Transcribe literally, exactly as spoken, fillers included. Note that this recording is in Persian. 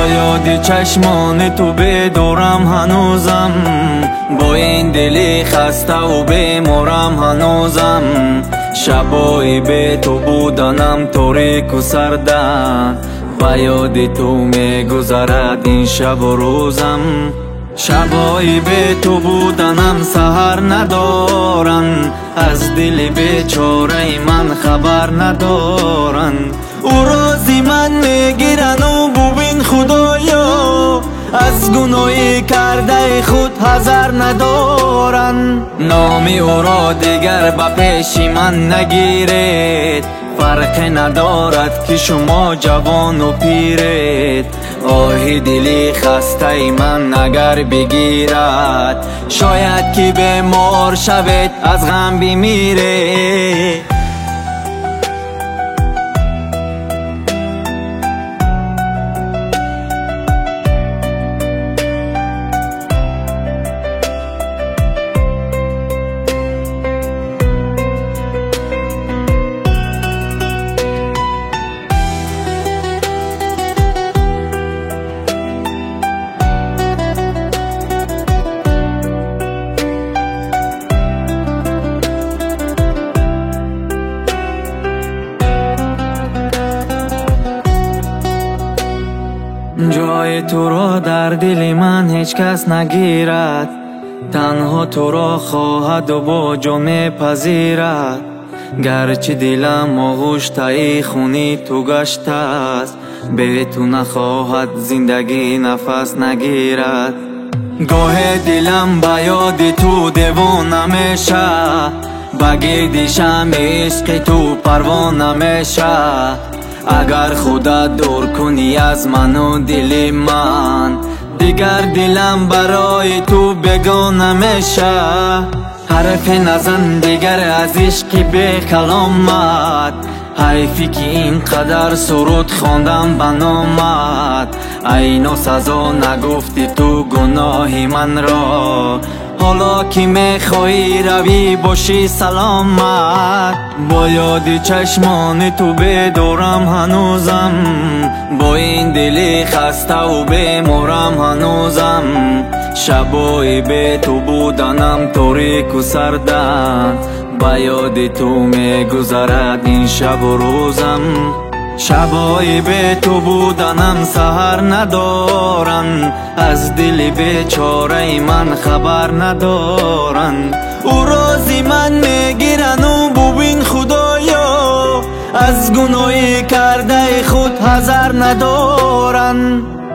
با یاد چشمان تو بدارم هنوزم، با این دلی خسته و بیمارم هنوزم. شبای به تو بودنم تاریک و سردن، با یاد تو میگذرد این شب و روزم. شبای به تو بودنم سحر ندارن، از دل بیچاره من خبر ندارن. او رازی من میگیرن و ببین خدایا، از گناهی کرده خود حذر ندارن. نامی او را دیگر به پیش من نگیرید، فرق ندارد که شما جوان و پیرید. آه دلی خسته من اگر بگیرد، شاید که بیمار شوید از غم بمیرید. جای تو را در دل من هیچ کس نگیرد، تنها تو را خواهد و با جان پذیرد. گرچه دلم آغوش تای خونی تو گشته است، به تو نخواهد زندگی نفس نگیرد. گاه دلم با یاد تو دیوانه میشه، بگید شمع عشق تو پروانه میشه. اگر خدا دور کنی از من و دل من، دیگر دلم برای تو بگانه میشه. حرف نزن دیگر از عشق به کلامت، حیفی که اینقدر سرود خواندم بنامت. ای ناسزا نگفتی تو گناه من را، حالا که میخوایی روی باشی سلامت. با یاد چشمان تو بدارم هنوزم، با این دلی خسته و بیمارم هنوزم. شبای به تو بودنم تاریک و سردن، با یاد تو میگذرد این شب و روزم. شبای به تو بودنم سحر ندارن، از دل بیچاره من خبر ندارن. او رازی من میگیرن و ببین خدایا، از گناهی کرده خود حذر ندارن.